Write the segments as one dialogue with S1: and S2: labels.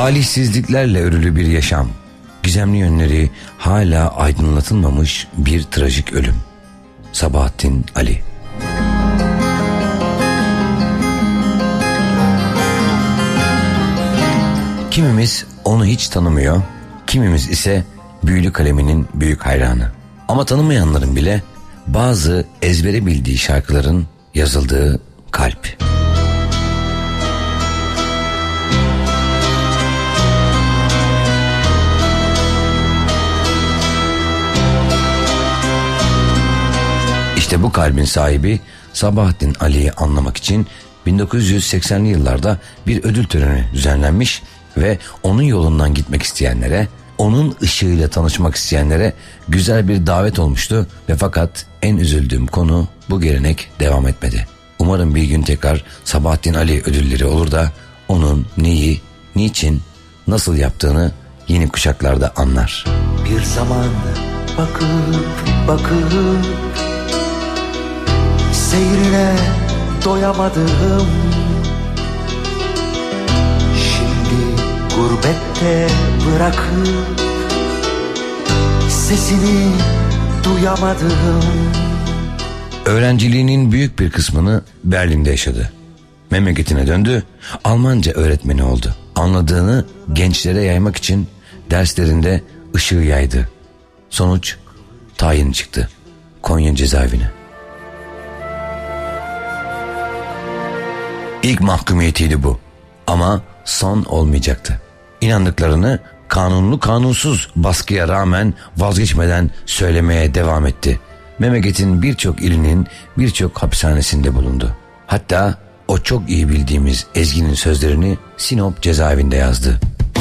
S1: Talihsizliklerle örülü bir yaşam, gizemli yönleri hala aydınlatılmamış bir trajik ölüm. Sabahattin Ali. Kimimiz onu hiç tanımıyor, kimimiz ise büyülü kaleminin büyük hayranı. Ama tanımayanların bile bazı ezbere bildiği şarkıların yazıldığı kalp. İşte bu kalbin sahibi Sabahattin Ali'yi anlamak için 1980'li yıllarda bir ödül töreni düzenlenmiş ve onun yolundan gitmek isteyenlere, onun ışığıyla tanışmak isteyenlere güzel bir davet olmuştu ve fakat en üzüldüğüm konu bu gelenek devam etmedi. Umarım bir gün tekrar Sabahattin Ali ödülleri olur da onun neyi, niçin, nasıl yaptığını yeni kuşaklarda anlar.
S2: Bir zaman bakıp seyrine doyamadım. Şimdi gurbette bırakıp sesini duyamadım.
S1: Öğrenciliğinin büyük bir kısmını Berlin'de yaşadı. Memleketine döndü, Almanca öğretmeni oldu. Anladığını gençlere yaymak için derslerinde ışığı yaydı. Sonuç tayin çıktı Konya cezaevine. İlk mahkumiyetiydi bu ama son olmayacaktı. İnandıklarını kanunlu kanunsuz baskıya rağmen vazgeçmeden söylemeye devam etti. Memleketin birçok ilinin birçok hapishanesinde bulundu. Hatta o çok iyi bildiğimiz Ezgi'nin sözlerini Sinop cezaevinde yazdı.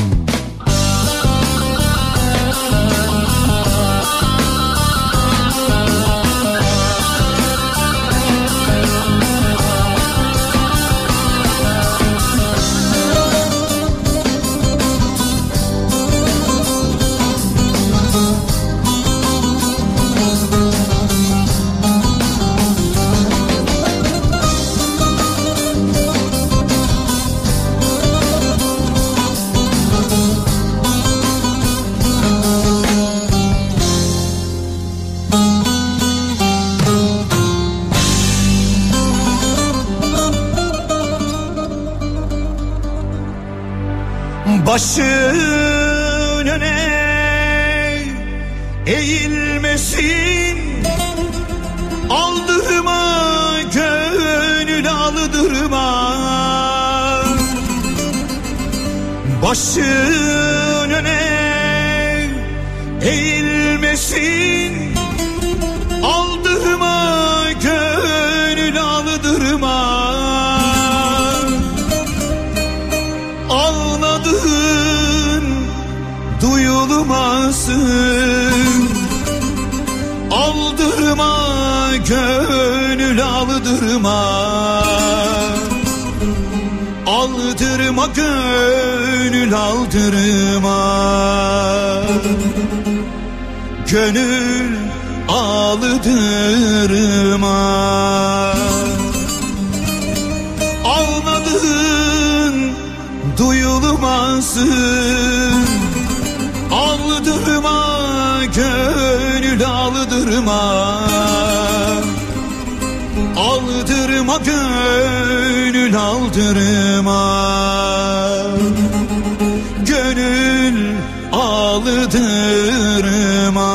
S3: Başın öne eğilmesin, aldırma gönül aldırma. Başın öne eğilmesin, aldırma gönül aldırma. Duyulmasın, aldırma gönül aldırma. Aldırma gönül aldırma. Gönül aldırma. Almadın duyulmasın, aldırma gönül aldırma. Aldırma gönül aldırma. Gönül aldırma.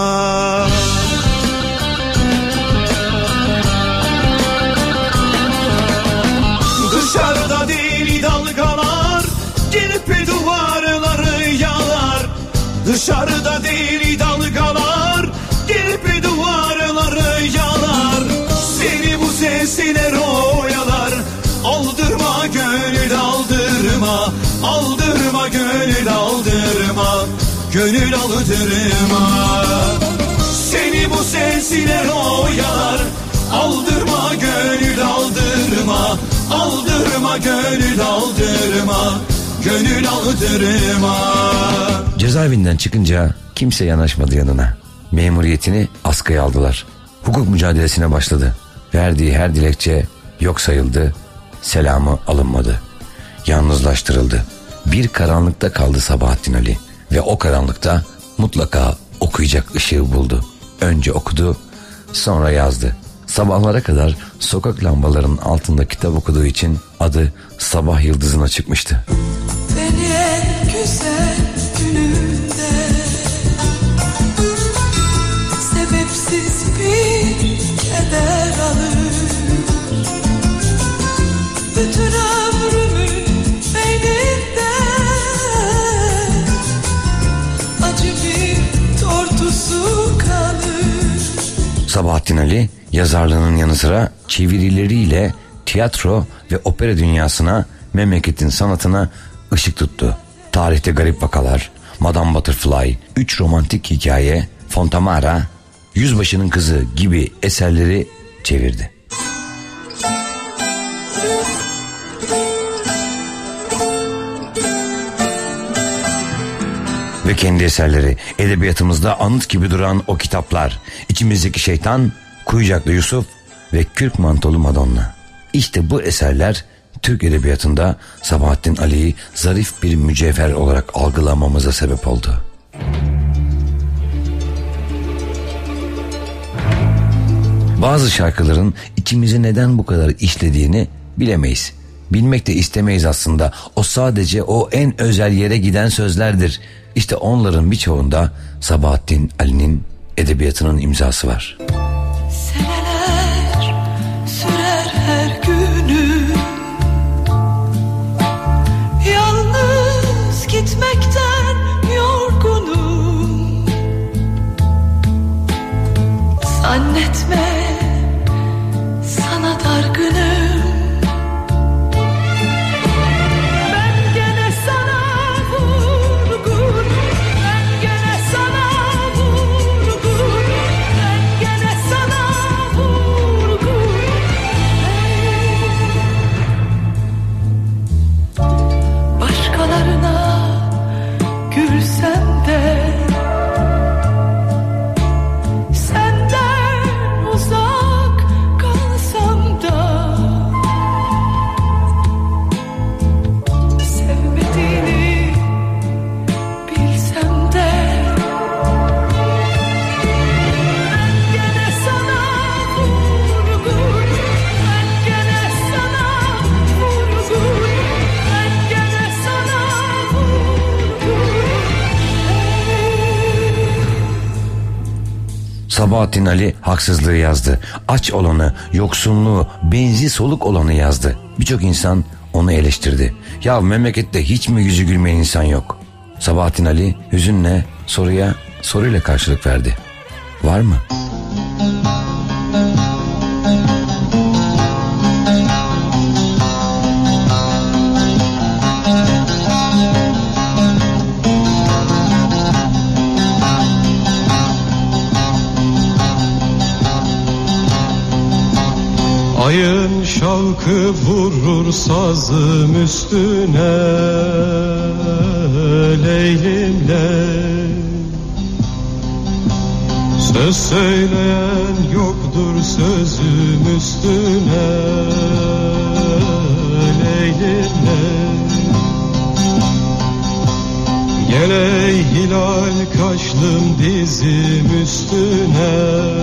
S3: Dışarıda deli dalgalar gelip duvarları yalar. Dışarıda deli dalgalar gelip duvarları yalar. Seni bu sesler oyalar. Aldırma gönül aldırma. Aldırma gönül aldırma. Gönül aldırma. Seni bu sesler oyalar. Aldırma gönül aldırma. Aldırma gönül aldırma. Gönül aldırma.
S1: Cezaevinden çıkınca kimse yanaşmadı yanına. Memuriyetini askıya aldılar. Hukuk mücadelesine başladı. Verdiği her dilekçe yok sayıldı. Selamı alınmadı. Yalnızlaştırıldı. Bir karanlıkta kaldı Sabahattin Ali ve o karanlıkta mutlaka okuyacak ışığı buldu. Önce okudu, sonra yazdı. Sabahlara kadar sokak lambalarının altında kitap okuduğu için adı Sabah Yıldızı'na çıkmıştı.
S4: Beni en güzel günümde sebepsiz bir keder alır. Bütün ömrümün beynimde acı bir tortusu kalır.
S1: Sabahattin Ali yazarlığının yanı sıra çevirileriyle tiyatro ve opera dünyasına, memleketin sanatına ışık tuttu. Tarihte Garip Vakalar, Madame Butterfly, 3 romantik hikaye, Fontamara, Yüzbaşının Kızı gibi eserleri çevirdi. Ve kendi eserleri, edebiyatımızda anıt gibi duran o kitaplar, İçimizdeki Şeytan, Kuyucaklı Yusuf ve Kürk Mantolu Madonna. İşte bu eserler Türk edebiyatında Sabahattin Ali'yi zarif bir mücevher olarak algılamamıza sebep oldu. Bazı şarkıların içimizi neden bu kadar işlediğini bilemeyiz. Bilmek de istemeyiz aslında. O sadece o en özel yere giden sözlerdir. İşte onların birçoğunda Sabahattin Ali'nin edebiyatının imzası var.
S4: Seneler sürer her günü, yalnız gitmekten yorgunum. Zannetme sana dargınım. Ben gene sana vurgun, ben gene sana vurgun, ben gene sana vurgun. Başkalarına gülsem de senden uzak kalsam da sevmediğini bilsem de ben gene sana vurgun, ben gene sana vurgun, ben gene sana vurgun.
S1: Sabahattin Ali haksızlığı yazdı. Aç olanı, yoksunluğu, benzi soluk olanı yazdı. Birçok insan onu eleştirdi. Ya memlekette hiç mi yüzü gülmeyen insan yok? Sabahattin Ali hüzünle soruya soruyla karşılık verdi. Var mı?
S5: Ayın şavkı vurur sazım üstüne, Leylim Ley. Söz söyleyen yoktur sözüm üstüne, Leylim Ley. Gel ey hilal kaşlım dizim üstüne,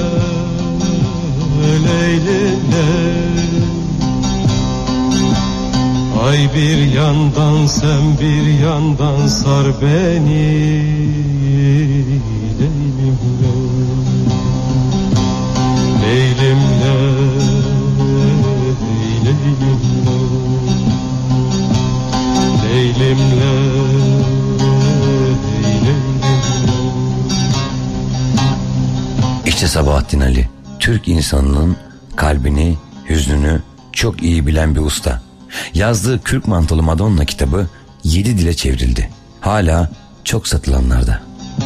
S5: Leylim Ley. Ay bir yandan sen bir yandan sar beni, Leylim Ley. Leylim Ley, Leylim Ley. Leylim Ley, Leylim Ley.
S1: İşte Sabahattin Ali, Türk insanının kalbini, hüznünü çok iyi bilen bir usta. Yazdığı Kürk Mantolu Madonna kitabı 7 dile çevrildi. Hala çok satılanlarda.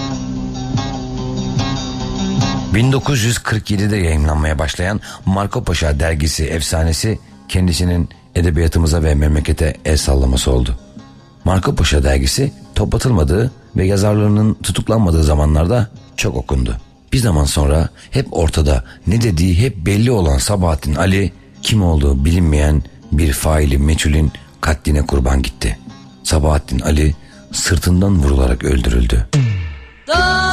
S1: 1947'de yayımlanmaya başlayan Marco Paşa dergisi efsanesi kendisinin edebiyatımıza ve memlekete el sallaması oldu. Marco Paşa dergisi toplatılmadığı ve yazarlarının tutuklanmadığı zamanlarda çok okundu. Bir zaman sonra hep ortada, ne dediği hep belli olan Sabahattin Ali kim olduğu bilinmeyen bir faili meçhulün katline kurban gitti. Sabahattin Ali sırtından vurularak öldürüldü.
S4: Dağ